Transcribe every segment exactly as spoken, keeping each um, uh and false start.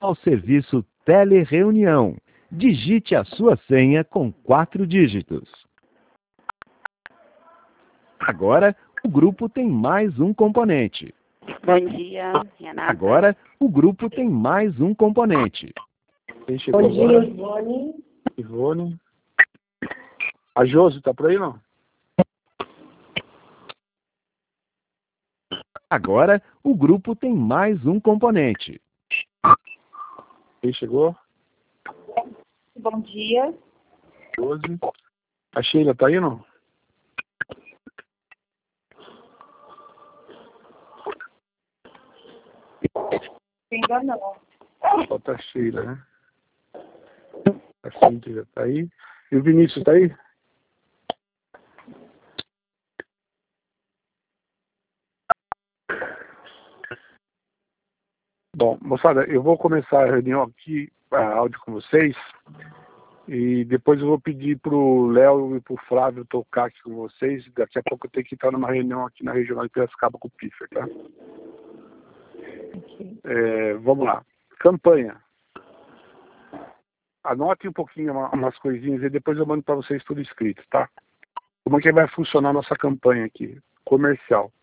ao serviço Telereunião. Digite a sua senha com quatro dígitos. Agora, o grupo tem mais um componente. Bom dia, Renata. Agora, o grupo tem mais um componente. Quem chegou Bom dia, agora? Ivone. Ivone. A Josi tá por aí, não? Agora, o grupo tem mais um componente. Quem chegou? Bom dia. Josi. A Sheila tá aí, não? Ainda não. Falta a Sheila, né? A Cíntia já tá aí. E o Vinícius tá aí? Bom, moçada, eu vou começar a reunião aqui, a áudio com vocês, e depois eu vou pedir pro Léo e pro Flávio tocar aqui com vocês. Daqui a pouco eu tenho que entrar numa reunião aqui na Regional de Piracicaba com o Piffer, tá? Okay. É, vamos lá. Campanha. Anote um pouquinho uma, umas coisinhas e depois eu mando para vocês tudo escrito, tá? Como é que vai funcionar a nossa campanha aqui? Comercial.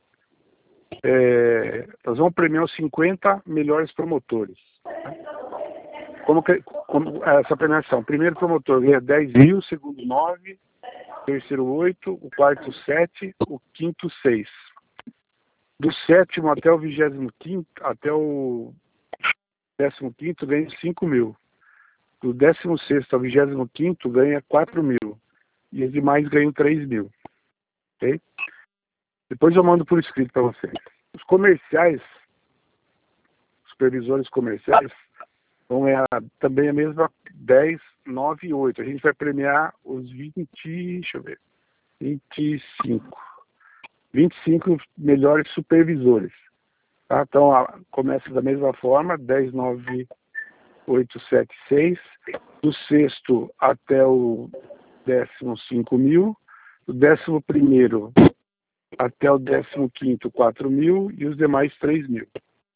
É, nós vamos premiar os cinquenta melhores promotores. Tá? Como que como essa premiação? O primeiro promotor ganha dez mil, o segundo nove, o terceiro oito, o quarto sete, o quinto seis. Do sétimo até o vigésimo quinto, até o décimo quinto ganha cinco mil. Do décimo sexto ao vigésimo quinto ganha quatro mil. E os demais ganham três mil. Ok? Depois eu mando por escrito para vocês. Os comerciais, os supervisores comerciais, vão ganhar também a mesma dez, nove e oito. A gente vai premiar os vinte, deixa eu ver, vinte e cinco. vinte e cinco melhores supervisores. Tá? Então, a, começa da mesma forma, dez, nove, oito, sete, seis. Do sexto até o décimo, cinco mil. Do décimo primeiro até o décimo quinto, quatro mil. E os demais, três mil.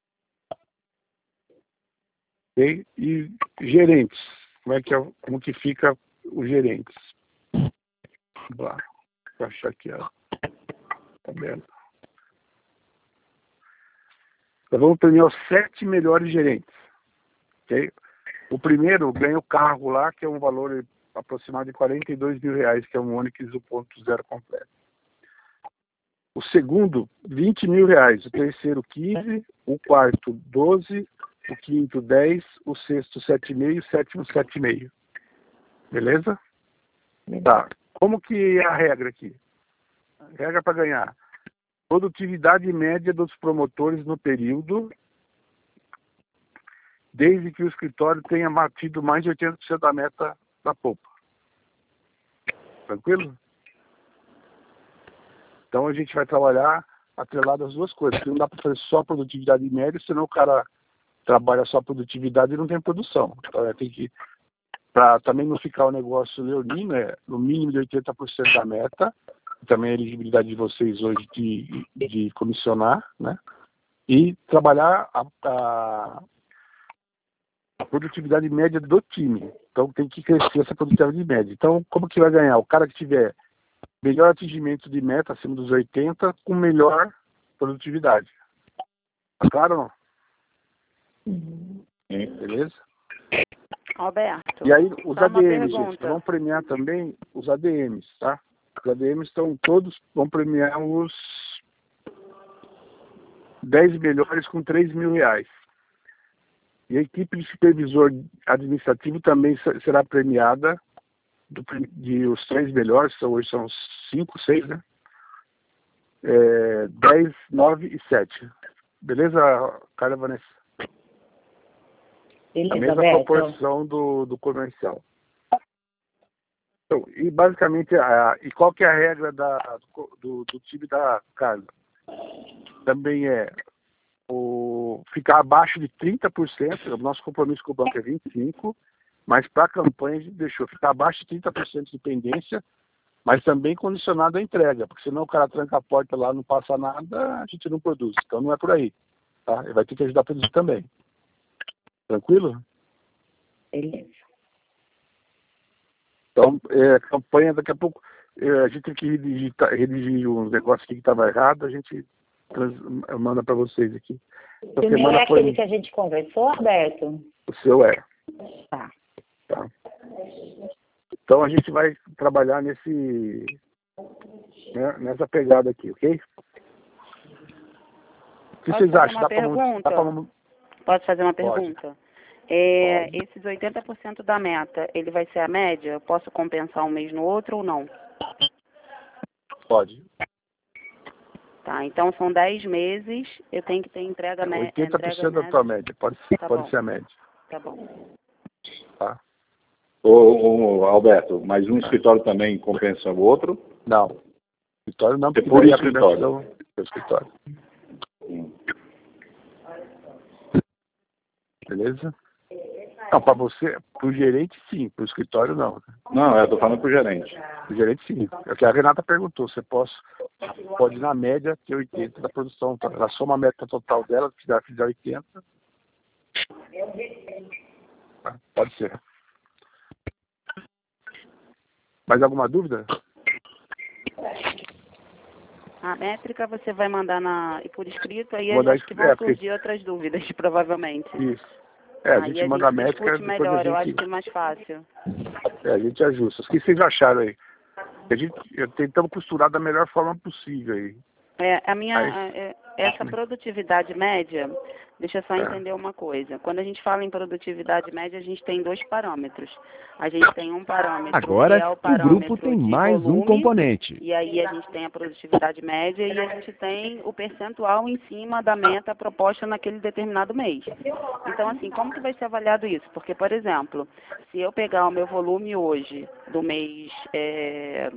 Okay? E gerentes. Como é que, é, como que fica os gerentes? Vamos lá. Vou achar aqui a tabela. Então, vamos premiar os sete melhores gerentes. Okay? O primeiro ganha o carro lá, que é um valor aproximado de quarenta e dois mil reais, que é um Onix um ponto zero completo. O segundo, vinte mil reais. O terceiro, quinze. O quarto, doze. O quinto, dez. O sexto, sete vírgula cinco. O sétimo, sete vírgula cinco. Beleza? Tá. Como que é a regra aqui? A regra para ganhar. Produtividade média dos promotores no período, desde que o escritório tenha batido mais de oitenta por cento da meta da polpa. Tranquilo? Então a gente vai trabalhar atrelado às duas coisas, porque não dá para fazer só produtividade média, senão o cara trabalha só produtividade e não tem produção. Então tem que, para também não ficar o negócio leonino, é no mínimo de oitenta por cento da meta, também a elegibilidade de vocês hoje de, de comissionar, né? E trabalhar a, a a produtividade média do time. Então tem que crescer essa produtividade média. Então, como que vai ganhar? O cara que tiver melhor atingimento de meta, acima dos oitenta, com melhor produtividade. Tá claro ou não? Uhum. Beleza? Roberto. E aí, os só A D uma Ms, gente, pergunta. vão premiar também os A D Ms, tá? Os A D Ms estão todos, vão premiar os dez melhores com três mil reais. E a equipe de supervisor administrativo também será premiada do, de os três melhores, são, hoje são cinco, seis, né? É, dez, nove e sete. Beleza, Carla Vanessa? Beleza, A mesma Beto. proporção do, do comercial. Então, e basicamente, a, e qual que é a regra da, do, do time da Carla? Também é o, ficar abaixo de trinta por cento, o nosso compromisso com o banco é vinte e cinco por cento, mas para a campanha a gente deixou ficar abaixo de trinta por cento de pendência, mas também condicionado à entrega, porque senão o cara tranca a porta lá, não passa nada, a gente não produz. Então não é por aí. Tá? Ele vai ter que ajudar a produzir também. Tranquilo? Beleza. Então, é, campanha, daqui a pouco, é, a gente tem que redigir, redigir uns negócios aqui que estava errado, a gente trans, manda para vocês aqui. Essa O meu semana é foi... aquele que a gente conversou, Alberto? O seu é. Tá. Tá. Então a gente vai trabalhar nesse, né, nessa pegada aqui, ok? O que Posso vocês fazer acham? uma Dá pra, pergunta? dá pra... Posso fazer uma Pode. pergunta? É, esses oitenta por cento da meta, ele vai ser a média? Eu posso compensar um mês no outro ou não? Pode. Tá, então são dez meses, eu tenho que ter entrega média. oitenta por cento da tua média, pode, Tá pode bom. ser a média. Tá bom. Tá? Ô, ô, Alberto, mas um escritório também compensa o outro? Não. Escritório não, porque Por daí a escritório. premiação é o escritório. Hum. Beleza? Não, para você, para o gerente sim, para o escritório não. Não, eu estou falando para o gerente. O gerente sim. É o que a Renata perguntou, você pode, pode na média ter oitenta da produção. Ela soma a meta total dela, se ela fizer oitenta. Pode ser. Mais alguma dúvida? A métrica você vai mandar na, por escrito, aí Vou eu dar acho que es- vão é, porque- surgir outras dúvidas, provavelmente. Isso. É, a Aí gente manda a discute métrica, depois melhor, eu a acho gente, que é mais fácil. é, a gente ajusta. O que vocês acharam aí? A gente tentamos costurar da melhor forma possível aí. É, a minha, Aí- a- é, essa produtividade média, deixa eu só É. entender uma coisa. Quando a gente fala em produtividade média, a gente tem dois parâmetros. A gente tem um parâmetro Agora, que é o o parâmetro grupo tem de mais um volume, componente. e aí a gente tem a produtividade média e a gente tem o percentual em cima da meta proposta naquele determinado mês. Então, assim, como que vai ser avaliado isso? Porque, por exemplo, se eu pegar o meu volume hoje do mês é,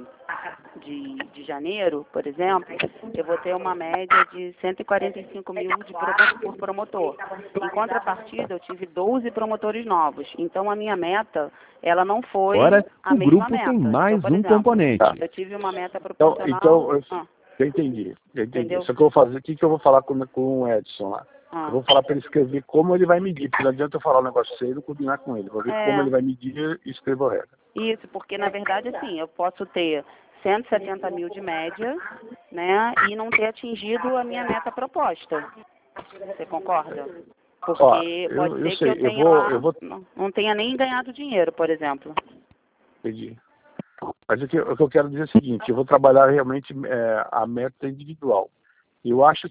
de, de janeiro, por exemplo, eu vou ter uma média de cento e quarenta e cinco mil de promo- por promotor. Em contrapartida, eu tive doze promotores novos. Então, a minha meta, ela não foi Agora, a o mesma grupo meta. tem mais Então, por um exemplo, componente. eu tive uma meta Então, proporcional... então eu, Ah, eu entendi. Eu entendi. Entendeu? Só que eu vou fazer, o que, que eu vou falar com, com o Edson lá? ah. Eu vou falar para ele escrever como ele vai medir, porque não adianta eu falar um negócio sério e não combinar com ele. Vou ver É. como ele vai medir e escrever a regra. Isso, porque na verdade, assim, eu posso ter cento e setenta mil de média, né, e não ter atingido a minha meta proposta. Você concorda? Porque Ó, eu- pode eu ser sei, que eu eu tenha vou- lá, eu vou- não, não tenha nem ganhado dinheiro, por exemplo. Entendi. Mas o que, o que eu quero dizer é o seguinte, eu vou trabalhar realmente é, a meta individual. Eu acho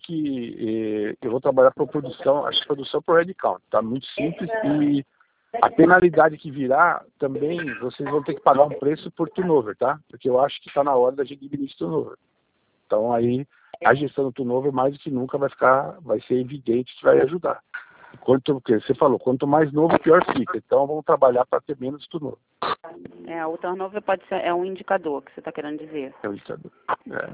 que eh, eu vou trabalhar por produção, acho que produção por headcount, tá? Muito simples e a penalidade que virá também, vocês vão ter que pagar um preço por turnover, tá? Porque eu acho que está na hora da gente diminuir esse turnover. Então aí, a gestão do turnover mais do que nunca vai ficar, vai ser evidente que vai ajudar. Quanto, porque você falou, quanto mais novo, pior fica. Então vamos trabalhar para ter menos turnover. É, o turnover pode ser, é um indicador que você está querendo dizer. É o indicador. É.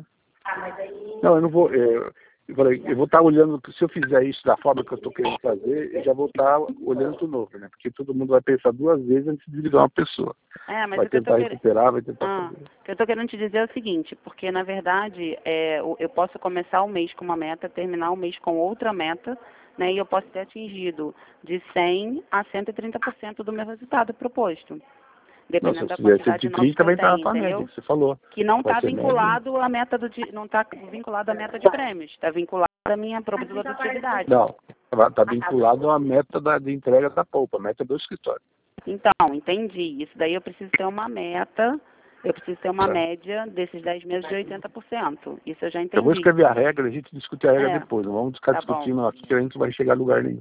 Não, eu não vou. Eu, eu falei, eu vou estar olhando, se eu fizer isso da forma que eu estou querendo fazer, eu já vou estar olhando o novo, né? Porque todo mundo vai pensar duas vezes antes de desligar uma pessoa. É, mas Vai o que eu tô tentar querendo... recuperar, vai tentar Ah, fazer. o que eu estou querendo te dizer é o seguinte, porque na verdade é, o- eu posso começar o mês com uma meta, terminar o mês com outra meta, né, e eu posso ter atingido de cem a cento e trinta por cento do meu resultado proposto. Dependendo Não, da se fizer quantidade cento e de novos que trinta, eu vai estar na tenho, tua entendeu? média, que você falou. Que não Vai está ser vinculado à meta do di- não está vinculado à meta de prêmios, está vinculado à minha produtividade. Não, está vinculado à meta da, de entrega da polpa, a meta do escritório. Então, entendi. Isso daí eu preciso ter uma meta, eu preciso ter uma Tá. média desses dez meses de oitenta por cento. Isso eu já entendi. Eu vou escrever a regra, a gente discute a regra É. depois. Não vamos ficar Tá discutindo aqui que a gente não vai chegar a lugar nenhum.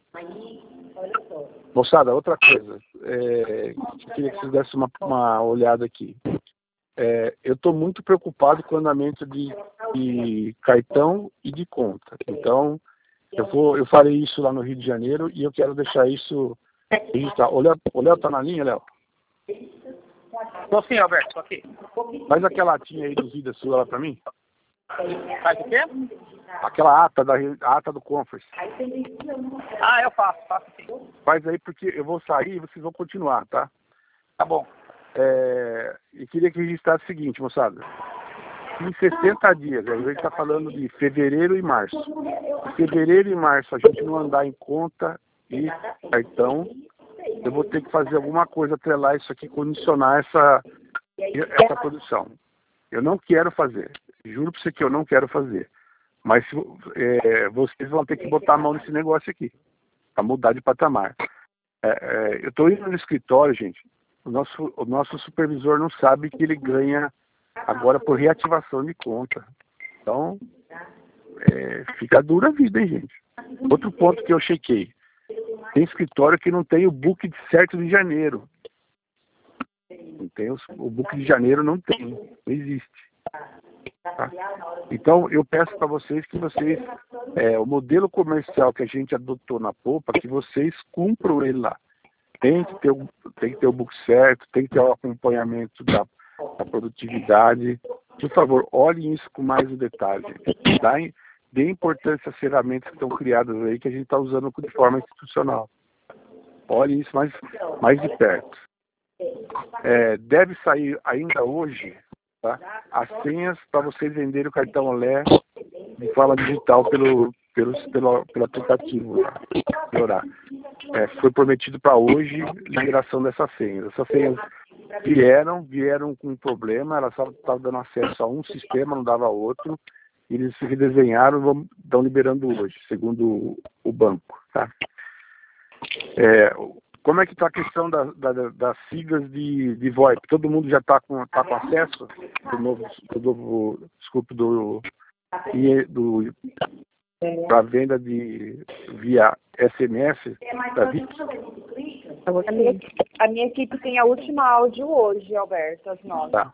Moçada, outra coisa. É, eu queria que vocês dessem uma, uma olhada aqui. É, eu estou muito preocupado com o andamento de, de cartão e de conta. Então, eu, vou, eu farei isso lá no Rio de Janeiro e eu quero deixar isso registrado. O Léo está na linha, Léo? Tô sim, Alberto, tô aqui. Faz aquela atinha aí dos vídeos sua lá para mim. Faz o quê? Aquela ata, da, a ata do conference. Ah, eu faço, faço sim. Faz aí porque eu vou sair e vocês vão continuar, tá? Tá bom. É, e queria que registrasse o seguinte, moçada. Em sessenta dias, a gente está falando de fevereiro e março. Em fevereiro e março a gente não andar em conta e cartão, eu vou ter que fazer alguma coisa, atrelar isso aqui, condicionar essa, essa produção. Eu não quero fazer. Juro para você que eu não quero fazer. Mas é, vocês vão ter que botar a mão nesse negócio aqui, para mudar de patamar. É, é, eu estou indo no escritório, gente. O nosso, o nosso supervisor não sabe que ele ganha agora por reativação de conta. Então, é, fica dura a vida, hein, gente? Outro ponto que eu chequei. Tem escritório que não tem o book de certo de janeiro. Não tem os, o book de janeiro não tem. Não existe. Tá? Então, eu peço para vocês que vocês, é, o modelo comercial que a gente adotou na Poupa, que vocês cumpram ele lá. Tem que ter o, tem que ter o book certo, tem que ter o acompanhamento da, da produtividade. Por favor, olhem isso com mais detalhe. Dá, dê importância às ferramentas que estão criadas aí, que a gente está usando de forma institucional. Olhem isso mais, mais de perto. É, deve sair ainda hoje, tá, as senhas para vocês venderem o cartão Olé de forma digital pelo, pelo, pelo, pelo aplicativo. Tá? Melhorar. É, foi prometido para hoje a liberação dessas senhas. Essas senhas vieram, vieram com um problema, elas só estavam dando acesso a um sistema, não dava a outro. Eles se redesenharam, estão liberando hoje, segundo o banco. Tá? É, como é que está a questão da, da, das siglas de, de VoIP? Todo mundo já está com, tá com acesso do novo, do novo, desculpe, do, do para venda de via S M S da V I P? A minha, a minha equipe tem a última áudio hoje, Alberto, às nove. Tá.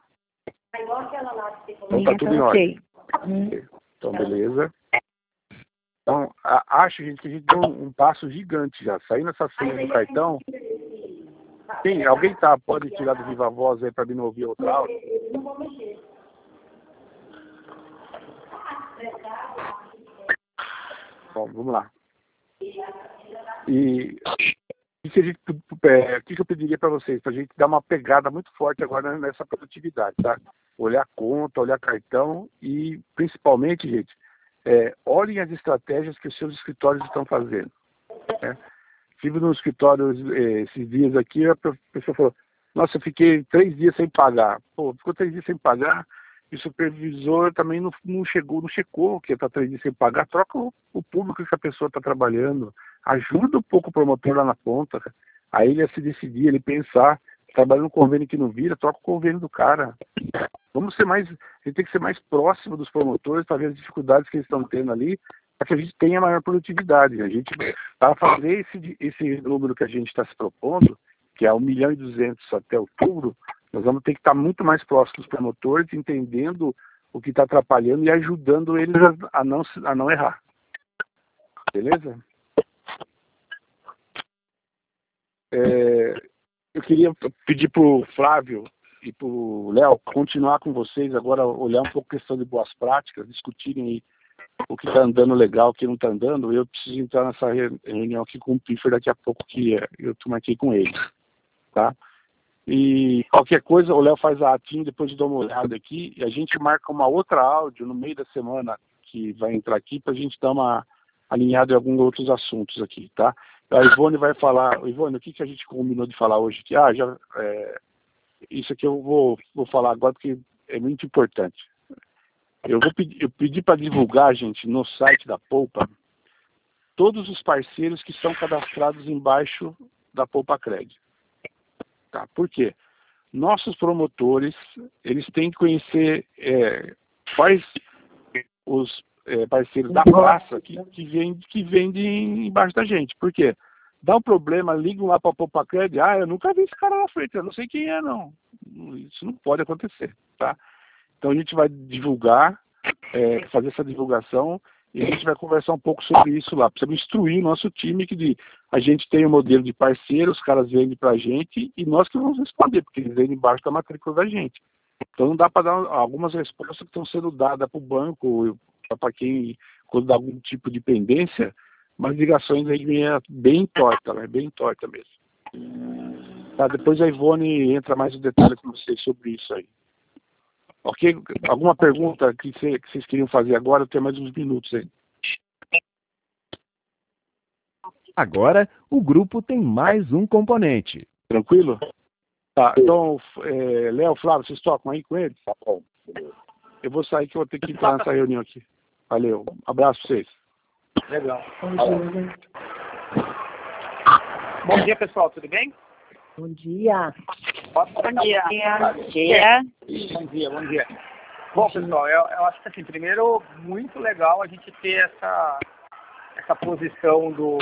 Então tá tudo em ordem. Então, beleza. Então, a, acho, gente, que a gente deu um, um passo gigante já. Saindo essa senha do cartão. Quem, alguém tá, pode tirar do Viva Voz aí para mim não ouvir outra áudio? Bom, vamos lá. E o que, a gente, é, que, que eu pediria para vocês? Para a gente dar uma pegada muito forte agora nessa produtividade, tá? Olhar conta, olhar cartão e, principalmente, gente, é, olhem as estratégias que os seus escritórios estão fazendo. Né? Estive no escritório é, esses dias aqui, a pessoa falou, nossa, eu fiquei três dias sem pagar. Pô, ficou três dias sem pagar, e o supervisor também não, não chegou, não checou que está três dias sem pagar, troca o, o público que a pessoa está trabalhando, ajuda um pouco o promotor lá na ponta, aí ele a se decidir, ele pensar, trabalhando um convênio que não vira, troca o convênio do cara. Vamos ser mais, a gente tem que ser mais próximo dos promotores para ver as dificuldades que eles estão tendo ali, para que a gente tenha maior produtividade. A gente, para fazer esse, esse número que a gente está se propondo, que é um milhão e duzentos até outubro, nós vamos ter que estar muito mais próximos dos promotores, entendendo o que está atrapalhando e ajudando eles a, a, não, a não errar. Beleza? É, eu queria pedir para o Flávio e para o Léo continuar com vocês agora, olhar um pouco a questão de boas práticas, discutirem aí o que está andando legal, o que não está andando. Eu preciso entrar nessa reunião aqui com o Piffer daqui a pouco, que eu estou aqui com ele. Tá? E qualquer coisa, o Léo faz a atinha, depois de dar uma olhada aqui, e a gente marca uma outra áudio no meio da semana que vai entrar aqui, para a gente dar uma alinhada em alguns outros assuntos aqui, tá? A Ivone vai falar, Ivone, o que, que a gente combinou de falar hoje aqui? Ah, já, é, isso aqui eu vou, vou falar agora porque é muito importante. Eu vou pedir, eu pedi para divulgar, gente, no site da Poupa, todos os parceiros que são cadastrados embaixo da Poupa Cred. Tá? Por quê? Nossos promotores, eles têm que conhecer é, quais os é, parceiros da praça que, que, vende, que vendem embaixo da gente. Por quê? Dá um problema, ligam lá para a Poupa Cred, ah, eu nunca vi esse cara na frente, eu não sei quem é, não. Isso não pode acontecer, tá? Então a gente vai divulgar, é, fazer essa divulgação, e a gente vai conversar um pouco sobre isso lá. Precisamos instruir o nosso time que de, a gente tem um modelo de parceiro, os caras vendem para a gente e nós que vamos responder, porque eles vendem embaixo da matrícula da gente. Então não dá para dar algumas respostas que estão sendo dadas para o banco, para quem, quando dá algum tipo de pendência, mas ligações aí bem torta, né? Bem torta mesmo. Tá, depois a Ivone entra mais em detalhe com vocês sobre isso aí. Ok? Alguma pergunta que, cê, que vocês queriam fazer agora? Eu tenho mais uns minutos aí. Agora, o grupo tem mais um componente. Tranquilo? Tá, então, é, Léo, Flávio, vocês tocam aí com eles? Tá bom. Eu vou sair que eu vou ter que entrar nessa reunião aqui. Valeu. Abraço pra vocês. Legal. Bom dia, pessoal. Tudo bem? Bom dia. Posso Bom começar? dia. Bom dia. Bom dia, bom dia. Bom, pessoal, eu, eu acho que, assim, primeiro, muito legal a gente ter essa, essa posição do,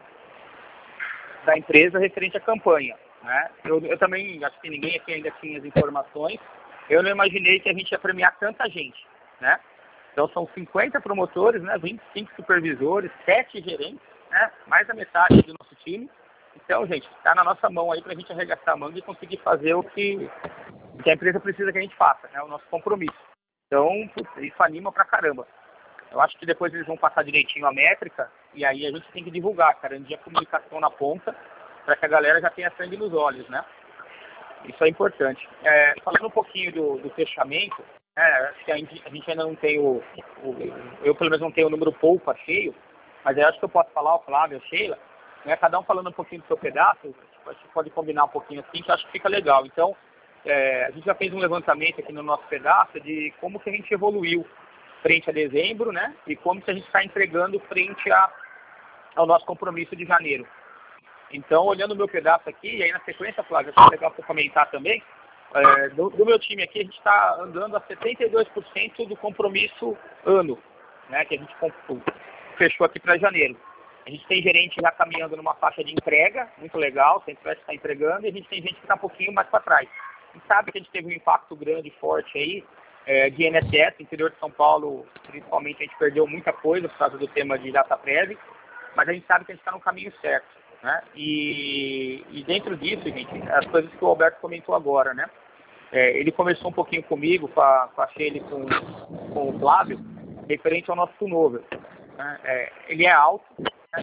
da empresa referente à campanha, né? Eu, eu também, acho que ninguém aqui ainda tinha as informações. Eu não imaginei que a gente ia premiar tanta gente, né? Então, são cinquenta promotores, né? vinte e cinco supervisores, sete gerentes, né? Mais da metade do nosso time. Então, gente, está na nossa mão aí para a gente arregaçar a manga e conseguir fazer o que, que a empresa precisa que a gente faça, né? O nosso compromisso. Então, putz, isso anima pra caramba. Eu acho que depois eles vão passar direitinho a métrica e aí a gente tem que divulgar, garantir a comunicação na ponta para que a galera já tenha sangue nos olhos, né? Isso é importante. É, falando um pouquinho do, do fechamento, é, acho que a gente, a gente ainda não tem o, o... Eu, pelo menos, não tenho o número poupa cheio, mas eu acho que eu posso falar, o Flávio, a Sheila, né, cada um falando um pouquinho do seu pedaço, a gente pode combinar um pouquinho assim, que eu acho que fica legal. Então, é, a gente já fez um levantamento aqui no nosso pedaço de como que a gente evoluiu frente a dezembro, né, e como que a gente está entregando frente a, ao nosso compromisso de janeiro. Então, olhando o meu pedaço aqui, e aí na sequência, Flávio, acho legal para comentar também, é, do, do meu time aqui, a gente está andando a setenta e dois por cento do compromisso ano, né, que a gente fechou aqui para janeiro. A gente tem gerente já caminhando numa faixa de entrega, muito legal, sempre vai estar entregando, e a gente tem gente que está um pouquinho mais para trás. A gente sabe que a gente teve um impacto grande e forte aí, é, de I N S S, interior de São Paulo, principalmente a gente perdeu muita coisa por causa do tema de DataPrev, mas a gente sabe que a gente está no caminho certo, né? E, e dentro disso, gente, as coisas que o Alberto comentou agora, né? É, ele começou um pouquinho comigo, com a, com a Sheila e com, com o Flávio, referente ao nosso turnover. Né? É, ele é alto, né?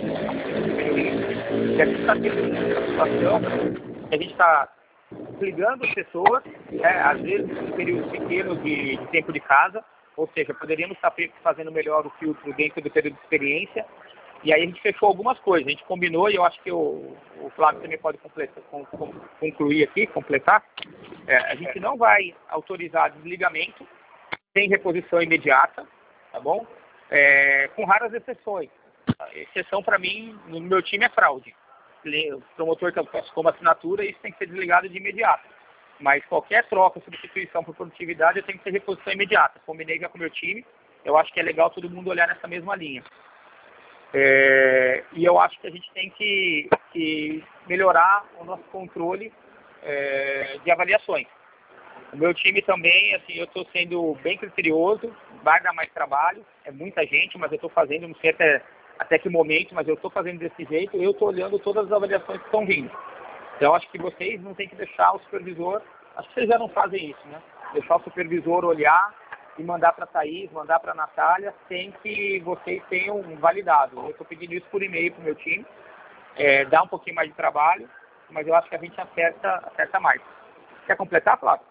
E a gente está tendo uma situação que a gente está ligando as pessoas, né? Às vezes em períodos pequenos de, de tempo de casa, ou seja, poderíamos estar fazendo melhor o filtro dentro do período de experiência. E aí a gente fechou algumas coisas, a gente combinou, e eu acho que o, o Flávio também pode completar, com, com, concluir aqui, completar. É, a gente não vai autorizar desligamento sem reposição imediata, tá bom? É, com raras exceções. A exceção para mim, no meu time, é fraude. O promotor que eu peço como assinatura, isso tem que ser desligado de imediato. Mas qualquer troca, substituição por produtividade, tem que ser reposição imediata. Combinei já com o meu time, eu acho que é legal todo mundo olhar nessa mesma linha. É, e eu acho que a gente tem que, que melhorar o nosso controle é, de avaliações. O meu time também, assim, eu estou sendo bem criterioso, vai dar mais trabalho, é muita gente, mas eu estou fazendo, não sei até, até que momento, mas eu estou fazendo desse jeito, eu estou olhando todas as avaliações que estão vindo. Então, acho que vocês não têm que deixar o supervisor, acho que vocês já não fazem isso, né? Deixar o supervisor olhar e mandar para a Thaís, mandar para a Natália, sem que vocês tenham validado. Eu estou pedindo isso por e-mail para o meu time, é, dá um pouquinho mais de trabalho, mas eu acho que a gente acerta, acerta mais. Quer completar, Flávio?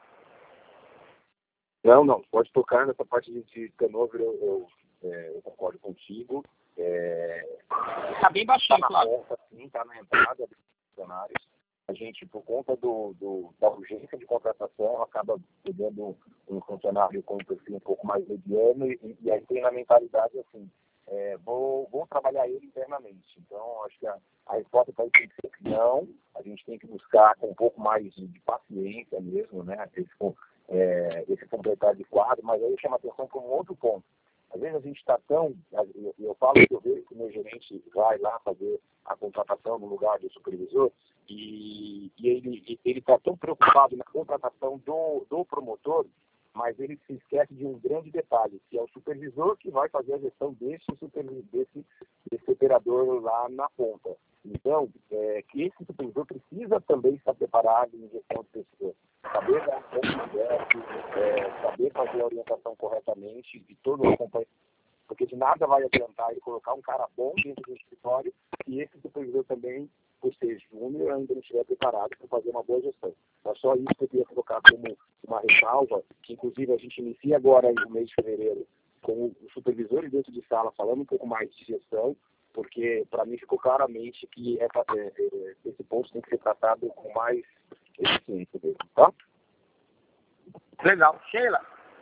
Não, não, pode tocar nessa parte de turnover, eu, eu, é, eu concordo contigo. Está é, bem baixinho, tá Flávio. Sim, está na entrada dos funcionários. A gente, por conta do, do, da urgência de contratação, acaba pegando um funcionário com um perfil um pouco mais mediano e, e aí tem na mentalidade assim, é, vou, vou trabalhar ele internamente. Então, acho que a, a resposta para isso tem que ser que não, a gente tem que buscar com um pouco mais de, de paciência mesmo, né, esse, é, esse completar de quadro, mas aí eu chamo a atenção para um outro ponto. Às vezes a gente está tão, eu, eu falo que eu vejo que o meu gerente vai lá fazer a contratação no lugar do supervisor e, e ele está tão preocupado na contratação do, do promotor, mas ele se esquece de um grande detalhe, que é o supervisor que vai fazer a gestão desse, desse, desse operador lá na ponta. Então, é, que esse supervisor precisa também estar preparado em gestão de pessoas. Saber dar um ponto certo, é, saber fazer a orientação corretamente e todo o acompanhamento. Porque de nada vai adiantar ele colocar um cara bom dentro do escritório e esse supervisor também, por ser júnior, ainda não estiver preparado para fazer uma boa gestão. Então, só isso que eu queria colocar como uma ressalva, que inclusive a gente inicia agora no mês de fevereiro com os supervisores dentro de sala falando um pouco mais de gestão, porque para mim ficou claramente que é, é, é, esse ponto tem que ser tratado com mais eficiência dele, tá? Legal. Sheila?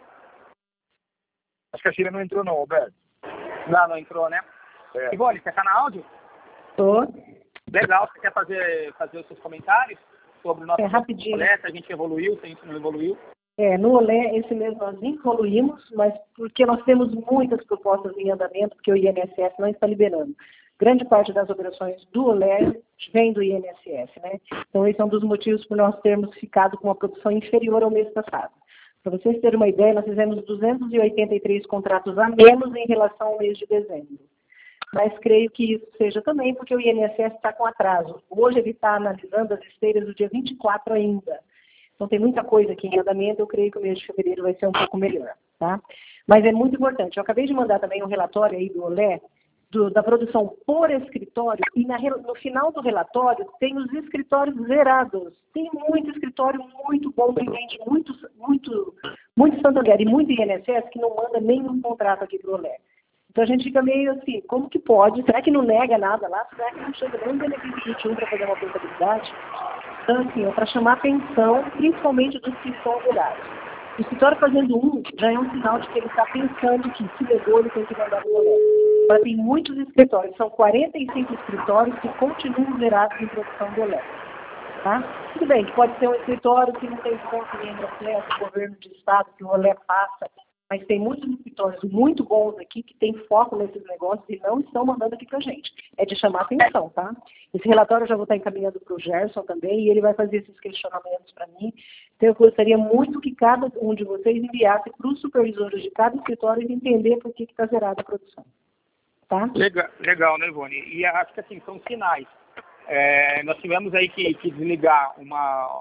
Acho que a Sheila não entrou não, Alberto. Não, não entrou, né? É. Ivone, você está na áudio? Tô. Legal. Você quer fazer, fazer os seus comentários sobre o nosso É, rapidinho. Olé, se a gente evoluiu, se a gente não evoluiu? É, no Olé, esse mês nós evoluímos, mas porque nós temos muitas propostas em andamento, porque o I N S S não está liberando. Grande parte das operações do Olé vem do I N S S, né? Então, esse é um dos motivos por nós termos ficado com uma produção inferior ao mês passado. Para vocês terem uma ideia, nós fizemos duzentos e oitenta e três contratos a menos em relação ao mês de dezembro. Mas creio que isso seja também porque o I N S S está com atraso. Hoje ele está analisando as esteiras do dia vinte e quatro ainda. Então tem muita coisa aqui em andamento, eu creio que o mês de fevereiro vai ser um pouco melhor, tá? Mas é muito importante. Eu acabei de mandar também um relatório aí do Olé, do, da produção por escritório, e na, no final do relatório tem os escritórios zerados. Tem muito escritório muito bom, que vende muito, muito, muito Santander e muito I N S S que não manda nenhum contrato aqui para o Olé. Então a gente fica meio assim, como que pode? Será que não nega nada lá? Será que não chega nem um benefício vinte e um para fazer uma portabilidade? Então, assim, é para chamar a atenção, principalmente dos que estão zerados. O escritório fazendo um já é um sinal de que ele está pensando que se levou, ele tem que mandar para o Olé. Mas tem muitos escritórios, são quarenta e cinco escritórios que continuam zerados em produção do Olé. Tá? Tudo bem, que pode ser um escritório que não tem conta em I N S S, governo de estado, que o Olé passa, mas tem muitos escritórios muito bons aqui que têm foco nesses negócios e não estão mandando aqui para a gente. É de chamar atenção, tá? Esse relatório eu já vou estar encaminhando para o Gerson também e ele vai fazer esses questionamentos para mim. Então eu gostaria muito que cada um de vocês enviasse para os supervisores de cada escritório e entender por que está zerada a produção. Tá? Legal, legal, né, Ivone? E acho que assim, são sinais. É, nós tivemos aí que, que desligar uma,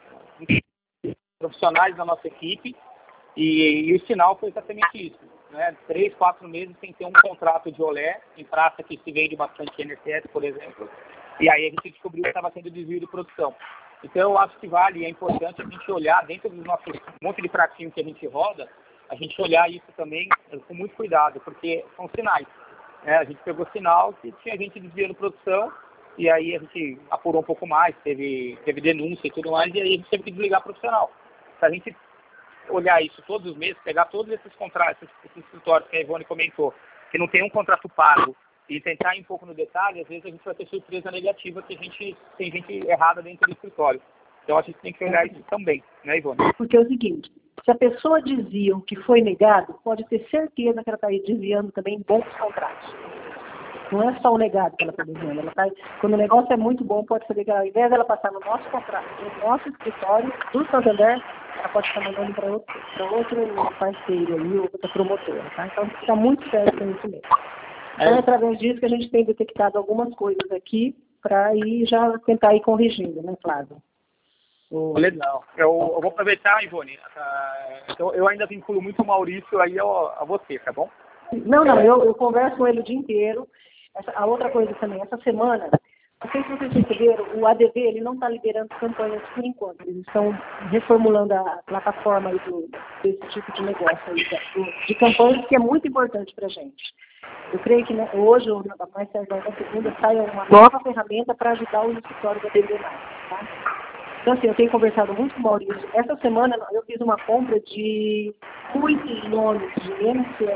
um, profissionais da nossa equipe. E, e o sinal foi exatamente isso, né? Três, quatro meses sem ter um contrato de Olé, em praça que se vende bastante I N S S, por exemplo. E aí a gente descobriu que estava tendo desvio de produção. Então eu acho que vale, é importante a gente olhar dentro do nosso monte de pratinho que a gente roda, a gente olhar isso também com muito cuidado, porque são sinais. Né? A gente pegou sinal que tinha gente desviando produção, e aí a gente apurou um pouco mais, teve, teve denúncia e tudo mais, e aí a gente teve que desligar profissional. Se a gente olhar isso todos os meses, pegar todos esses contratos, esses, esses escritórios que a Ivone comentou, que não tem um contrato pago, e tentar ir um pouco no detalhe, às vezes a gente vai ter surpresa negativa que a gente tem gente errada dentro do escritório. Então a gente tem que olhar isso também, né, Ivone? Porque é o seguinte, se a pessoa desvia o que foi negado, pode ter certeza que ela está desviando também bons contratos. Não é só o negado que ela está desviando. Ela tá, quando o negócio é muito bom, pode saber que ao invés dela passar no nosso contrato, no nosso escritório, do Santander, ela pode estar mandando para outro, outro parceiro ali, outra promotora. Tá? Então fica muito sério com isso mesmo. Então é através disso que a gente tem detectado algumas coisas aqui para ir já tentar ir corrigindo, né, Flávio? O... Legal. Eu, eu vou aproveitar, Ivone. Uh, eu, eu ainda vinculo muito o Maurício aí ao, a você, tá bom? Não, não, eu, eu converso com ele o dia inteiro. Essa, a outra coisa também, essa semana, não sei se vocês perceberam, o A D V ele não está liberando campanhas por enquanto. Eles estão reformulando a plataforma aí do, desse tipo de negócio, aí, de, de campanhas, que é muito importante para a gente. Eu creio que né, hoje, ou mais tarde, na segunda, saia uma nova ferramenta para ajudar os escritórios a atender mais. Tá? Então, assim, eu tenho conversado muito com o Maurício. Essa semana eu fiz uma compra de muitos nomes de I N S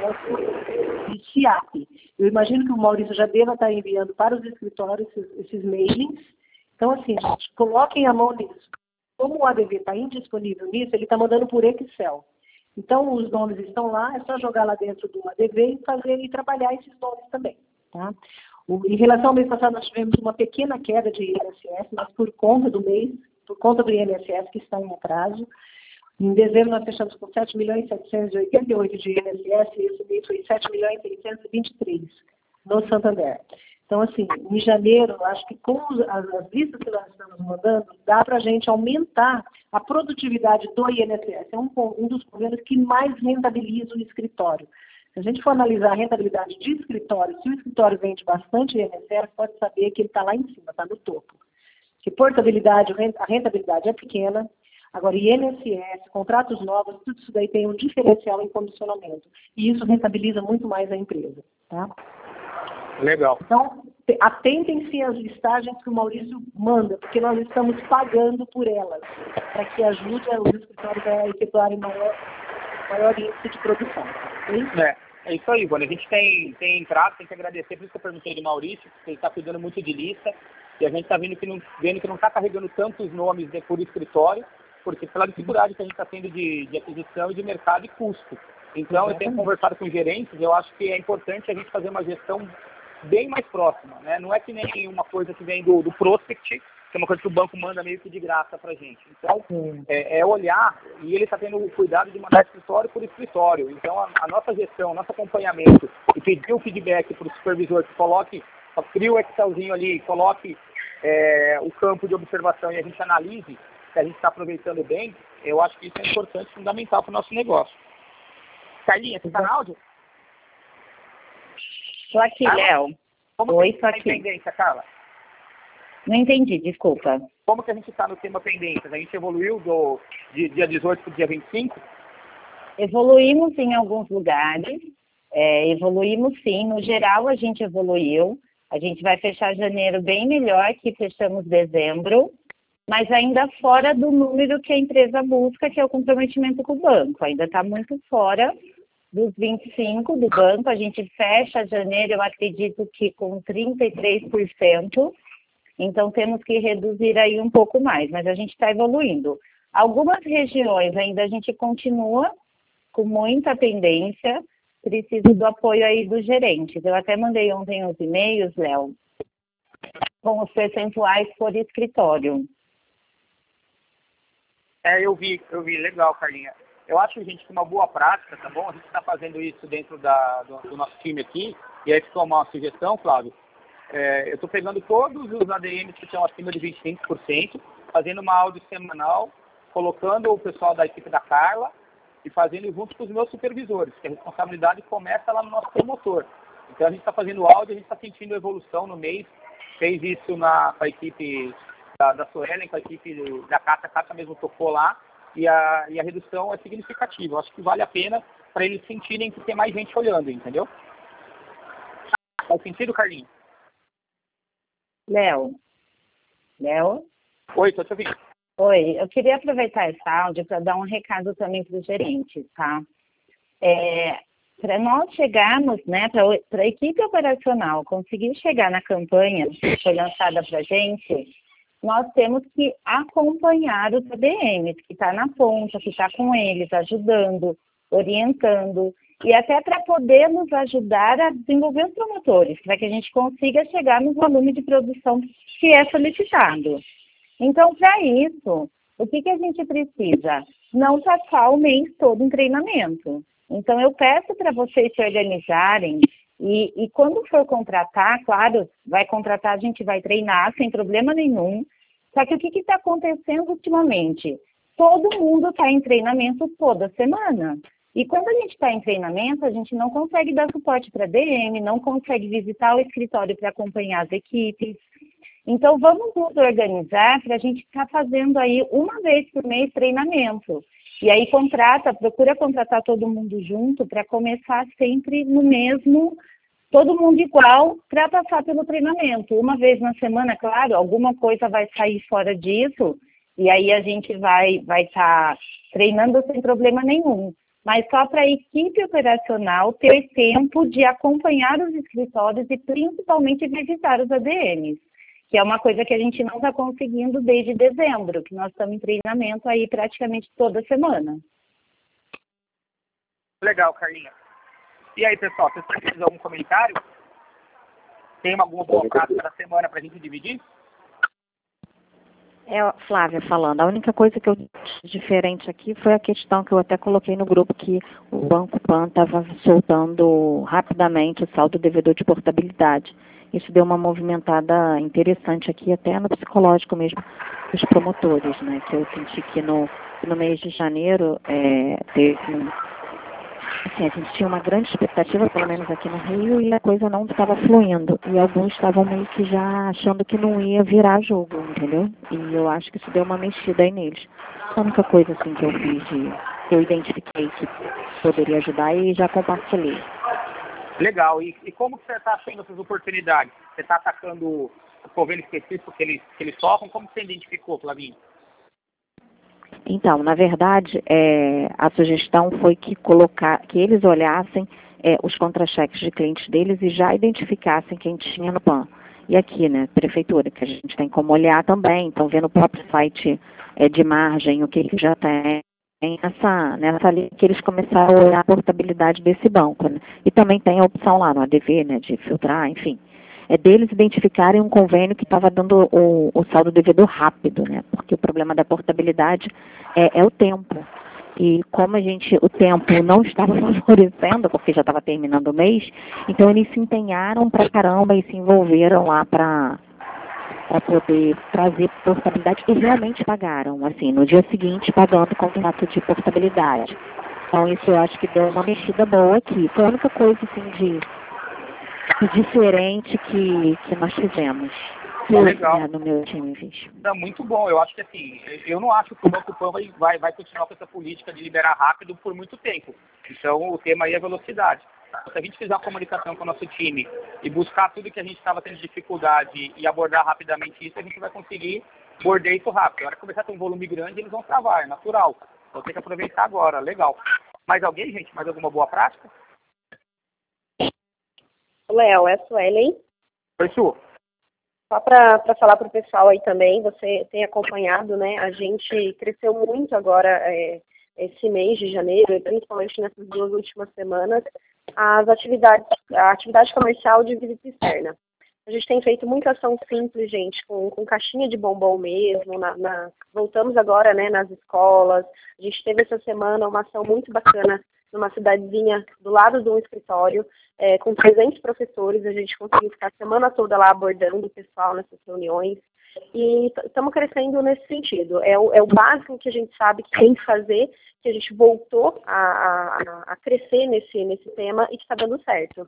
S e C I A P. Eu imagino que o Maurício já deva estar enviando para os escritórios esses, esses mailings. Então, assim, gente, coloquem a mão nisso. Como o A D V está indisponível nisso, ele está mandando por Excel. Então, os nomes estão lá, é só jogar lá dentro do A D V e fazer e trabalhar esses nomes também. Tá? O, em relação ao mês passado, nós tivemos uma pequena queda de I N S S, mas por conta do mês, por conta do I N S S que está em atraso. Em dezembro, nós fechamos com sete milhões setecentos e oitenta e oito de I N S S e esse mês foi sete milhões seiscentos e vinte e três no Santander. Então, assim, em janeiro, acho que com as, as listas que nós estamos mandando, dá para a gente aumentar a produtividade do I N S S. É um, um dos governos que mais rentabiliza o escritório. Se a gente for analisar a rentabilidade de escritório, se o escritório vende bastante I N S S, pode saber que ele está lá em cima, está no topo. Que portabilidade, a rentabilidade é pequena. Agora, I N S S, contratos novos, tudo isso daí tem um diferencial em comissionamento. E isso rentabiliza muito mais a empresa. Tá? Legal. Então, atentem-se às listagens que o Maurício manda, porque nós estamos pagando por elas, para que ajude os escritórios a efetuarem maior, maior índice de produção. É, é isso aí, Ivone. A gente tem, tem entrado, tem que agradecer, por isso que eu perguntei do Maurício, porque ele está cuidando muito de lista, e a gente está vendo que não vendo que não está carregando tantos nomes de, por escritório, porque pela dificuldade que a gente está tendo de, de aquisição e de mercado e custo. Então, eu tenho conversado com gerentes, eu acho que é importante a gente fazer uma gestão bem mais próxima, né? Não é que nem uma coisa que vem do, do prospect, que é uma coisa que o banco manda meio que de graça para a gente. Então, é, é olhar, e ele está tendo o cuidado de mandar escritório por escritório. Então, a, a nossa gestão, nosso acompanhamento, e pedir o feedback para o supervisor que coloque, crie o Excelzinho ali, coloque é, o campo de observação e a gente analise se a gente está aproveitando bem, eu acho que isso é importante, fundamental para o nosso negócio. Carlinha, você está na áudio? Estou aqui, ah, Léo. Como Oi, que estou está aqui. em pendência, Carla? Não entendi, desculpa. Como que a gente está no tema pendências? A gente evoluiu do de dia dezoito para o dia vinte e cinco? Evoluímos em alguns lugares, é, evoluímos sim, no geral a gente evoluiu. A gente vai fechar janeiro bem melhor que fechamos dezembro, mas ainda fora do número que a empresa busca, que é o comprometimento com o banco. Ainda está muito fora dos vinte e cinco do banco. A gente fecha janeiro, eu acredito que com trinta e três por cento. Então, temos que reduzir aí um pouco mais, mas a gente está evoluindo. Algumas regiões ainda a gente continua com muita pendência, preciso do apoio aí dos gerentes. Eu até mandei ontem os e-mails, Léo, com os percentuais por escritório. É, eu vi, eu vi, legal, Carlinha. Eu acho, gente, que uma boa prática, tá bom? A gente está fazendo isso dentro da, do, do nosso time aqui, e aí ficou uma sugestão, Flávio. É, eu estou pegando todos os A D Ms que estão acima de vinte e cinco por cento, fazendo uma áudio semanal, colocando o pessoal da equipe da Carla e fazendo junto com os meus supervisores, que a responsabilidade começa lá no nosso promotor. Então a gente está fazendo áudio, a gente está sentindo evolução no mês, fez isso na, com a equipe da, da Suelen, com a equipe da Cata, a Cata mesmo tocou lá, e a, e a redução é significativa. Eu acho que vale a pena para eles sentirem que tem mais gente olhando, entendeu? Faz sentido, Carlinhos? Léo? Léo? Oi, estou te ouvindo. Oi, eu queria aproveitar esse áudio para dar um recado também para os gerentes, tá? É, para nós chegarmos, né, para a equipe operacional conseguir chegar na campanha que foi lançada para a gente, nós temos que acompanhar os A D Ms, que está na ponta, que está com eles, ajudando, orientando, e até para poder nos ajudar a desenvolver os promotores, para que a gente consiga chegar no volume de produção que é solicitado. Então, para isso, o que, que a gente precisa? Não passar o mês todo em treinamento. Então, eu peço para vocês se organizarem e, e quando for contratar, claro, vai contratar, a gente vai treinar sem problema nenhum. Só que o que está acontecendo ultimamente? Todo mundo está em treinamento toda semana. E quando a gente está em treinamento, a gente não consegue dar suporte para D M, não consegue visitar o escritório para acompanhar as equipes. Então, vamos nos organizar para a gente estar tá fazendo aí uma vez por mês treinamento. E aí contrata, procura contratar todo mundo junto para começar sempre no mesmo, todo mundo igual, para passar pelo treinamento. Uma vez na semana, claro, alguma coisa vai sair fora disso, e aí a gente vai vai estar tá treinando sem problema nenhum. Mas só para a equipe operacional ter tempo de acompanhar os escritórios e principalmente visitar os A D Ms, que é uma coisa que a gente não está conseguindo desde dezembro, que nós estamos em treinamento aí praticamente toda semana. Legal, Carlinha. E aí, pessoal, vocês precisam de algum comentário? Tem alguma boa prática da semana para a gente dividir? É, Flávia falando, a única coisa que eu fiz diferente aqui foi a questão que eu até coloquei no grupo, que o Banco Pan estava soltando rapidamente o saldo devedor de portabilidade. Isso deu uma movimentada interessante aqui, até no psicológico mesmo, dos promotores, né? Que eu senti que no, no mês de janeiro é, teve um, assim, a gente tinha uma grande expectativa, pelo menos aqui no Rio, e a coisa não estava fluindo. E alguns estavam meio que já achando que não ia virar jogo, entendeu? E eu acho que isso deu uma mexida aí neles. A única coisa assim que eu fiz, de, que eu identifiquei que poderia ajudar e já compartilhei. Legal. E, e como que você está achando essas oportunidades? Você está atacando o convênio específico que eles, que eles tocam? Como você identificou, Flavinho? Então, na verdade, é, a sugestão foi que, colocar, que eles olhassem é, os contra-cheques de clientes deles e já identificassem quem tinha no P A N. E aqui, né, prefeitura, que a gente tem como olhar também, então ver no próprio site é, de margem o que, que já tem nessa, nessa linha que eles começaram a olhar a portabilidade desse banco. Né? E também tem a opção lá no A D V, né, de filtrar, enfim. É deles identificarem um convênio que estava dando o, o saldo devedor rápido, né? Porque o problema da portabilidade é, é o tempo. E como a gente, o tempo não estava favorecendo, porque já estava terminando o mês, então eles se empenharam pra caramba e se envolveram lá para para poder trazer portabilidade e realmente pagaram, assim, no dia seguinte pagando o contrato de portabilidade. Então isso eu acho que deu uma mexida boa aqui. Foi a única coisa, assim, de diferente que, que nós fizemos. Que eu, Legal. Né, no meu time fiz. É muito bom. Eu acho que assim, eu não acho que o Banco Pan vai, vai, vai continuar com essa política de liberar rápido por muito tempo. Então o tema aí é velocidade. Se a gente fizer a comunicação com o nosso time e buscar tudo que a gente estava tendo dificuldade e abordar rapidamente isso, a gente vai conseguir border isso rápido. Na hora que começar a ter um volume grande, eles vão travar, é natural. Então tem que aproveitar agora. Legal. Mais alguém, gente? Mais alguma boa prática? Léo, é a Suelen. Oi, Su. Só para falar para o pessoal aí também, você tem acompanhado, né? A gente cresceu muito agora é, esse mês de janeiro, e principalmente nessas duas últimas semanas, as atividades, a atividade comercial de visita externa. A gente tem feito muita ação simples, gente, com, com caixinha de bombom mesmo. Na, na, voltamos agora, né, nas escolas. A gente teve essa semana uma ação muito bacana numa cidadezinha do lado de um escritório, é, com trezentos professores. A gente conseguiu ficar a semana toda lá abordando o pessoal nessas reuniões. E estamos crescendo nesse sentido. É o, é o básico que a gente sabe que tem que fazer, que a gente voltou a, a, a crescer nesse, nesse tema e que está dando certo.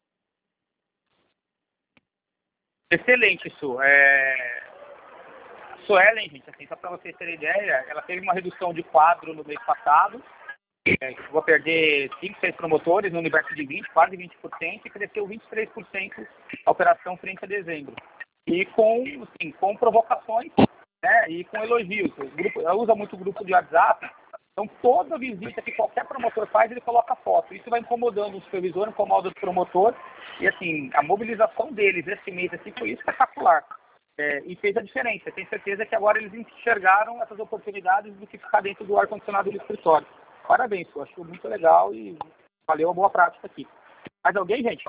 Excelente, Su. É... Suelen, gente, assim, só para vocês terem ideia, ela teve uma redução de quadro no mês passado. É, vou perder cinco, seis promotores no universo de vinte, quase vinte por cento, e cresceu vinte e três por cento a operação frente a dezembro. E com, assim, com provocações, né, e com elogios. O grupo, ela usa muito o grupo de WhatsApp, então toda visita que qualquer promotor faz, ele coloca foto. Isso vai incomodando o supervisor, incomoda o promotor, e assim, a mobilização deles esse mês assim, foi espetacular. É, e fez a diferença. Tenho certeza que agora eles enxergaram essas oportunidades do que ficar dentro do ar-condicionado do escritório. Parabéns, eu acho muito legal e valeu a boa prática aqui. Mais alguém, gente?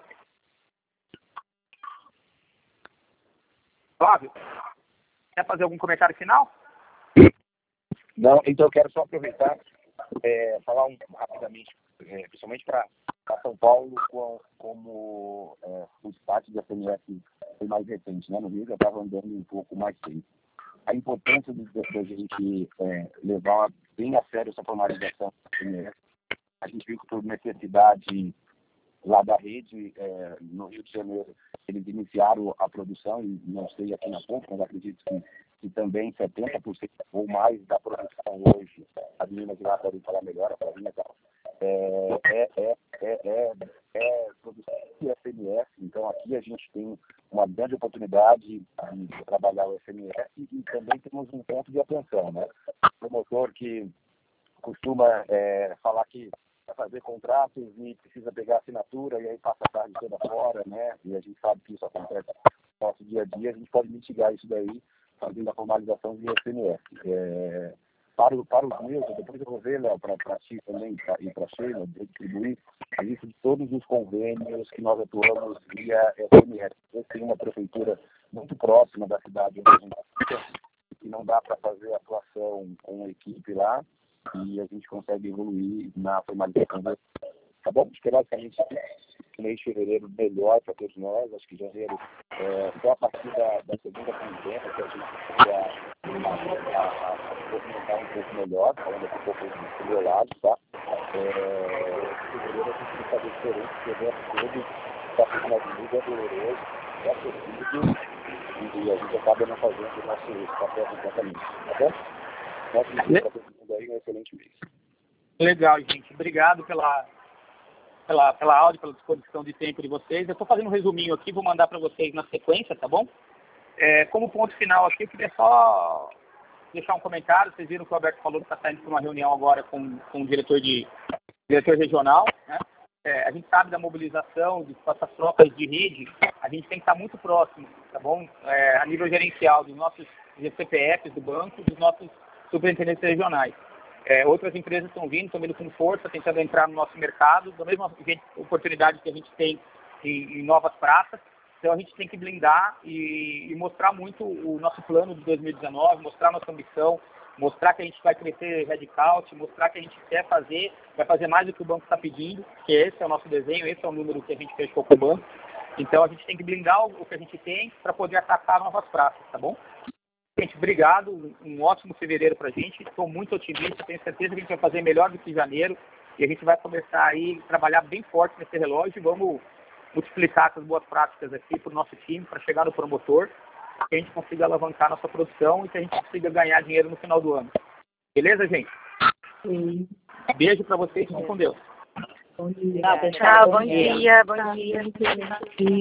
Flávio, quer fazer algum comentário final? Não, então eu quero só aproveitar, é, falar um, rapidamente, é, principalmente para São Paulo, com, como é, o destaque da C M S foi mais recente, né? No Rio já estava andando um pouco mais tempo. A importância da gente é, levar bem a sério essa formalização da C M S. A gente viu que por necessidade lá da rede, é, no Rio de Janeiro, eles iniciaram a produção, e não sei aqui na ponta, mas acredito que, que também setenta por cento ou mais da produção hoje, a menina que lá podem falar melhor, a Flavinha, é, é, é, é, é, é produção de S M S. Então aqui a gente tem uma grande oportunidade de trabalhar o S M S e também temos um ponto de atenção, né? O promotor que costuma é, falar que vai fazer contratos e precisa pegar assinatura e aí passa a tarde toda fora, né? E a gente sabe que isso acontece no nosso dia a dia, a gente pode mitigar isso daí fazendo a formalização de S M S. É, para, o, para os meus, depois eu vou ver, Léo, para ti também pra, e para a Sheila, distribuir a lista de todos os convênios que nós atuamos via S M S. Eu tenho uma prefeitura muito próxima da cidade onde a gente fica, que não dá para fazer atuação com a equipe lá, e a gente consegue evoluir na formalização. Tá bom? Acho que basicamente o mês de fevereiro melhor para todos nós. Acho que janeiro, é, só a partir da, da segunda quinzena que a gente vai movimentar um pouco melhor, falando aqui um pouco do meu lado, tá? É, fevereiro a gente tem que fazer diferente, porque o evento todo está funcionando, é doloroso, é possível, e a gente acaba não fazendo o nosso papel completamente. Tá bom? Nosso dia para todo mundo aí, um excelente mês. Legal, gente. Obrigado pela, pela, pela áudio, pela disposição de tempo de vocês. Eu estou fazendo um resuminho aqui, vou mandar para vocês na sequência, tá bom? É, como ponto final aqui, eu queria só deixar um comentário. Vocês viram que o Alberto falou que está saindo para uma reunião agora com, com o diretor, de, diretor regional, né? É, a gente sabe da mobilização, de essas trocas de rede, a gente tem que estar muito próximo, tá bom? É, a nível gerencial dos nossos C P Fs do banco, dos nossos superintendentes regionais. É, outras empresas estão vindo, estão vindo com força, tentando entrar no nosso mercado, da mesma oportunidade que a gente tem em, em novas praças. Então a gente tem que blindar e, e mostrar muito o nosso plano de dois mil e dezenove, mostrar nossa ambição, mostrar que a gente vai crescer headcount, mostrar que a gente quer fazer, vai fazer mais do que o banco está pedindo, que esse é o nosso desenho, esse é o número que a gente fechou com o banco. Então a gente tem que blindar o, o que a gente tem para poder atacar novas praças, tá bom? Gente, obrigado, um ótimo fevereiro para a gente, estou muito otimista, tenho certeza que a gente vai fazer melhor do que janeiro e a gente vai começar aí a trabalhar bem forte nesse relógio e vamos multiplicar essas boas práticas aqui para o nosso time, para chegar no promotor, que a gente consiga alavancar nossa produção e que a gente consiga ganhar dinheiro no final do ano. Beleza, gente? Sim. Beijo para vocês, fiquem com Deus. Bom dia. Tchau, bom dia, bom dia. dia.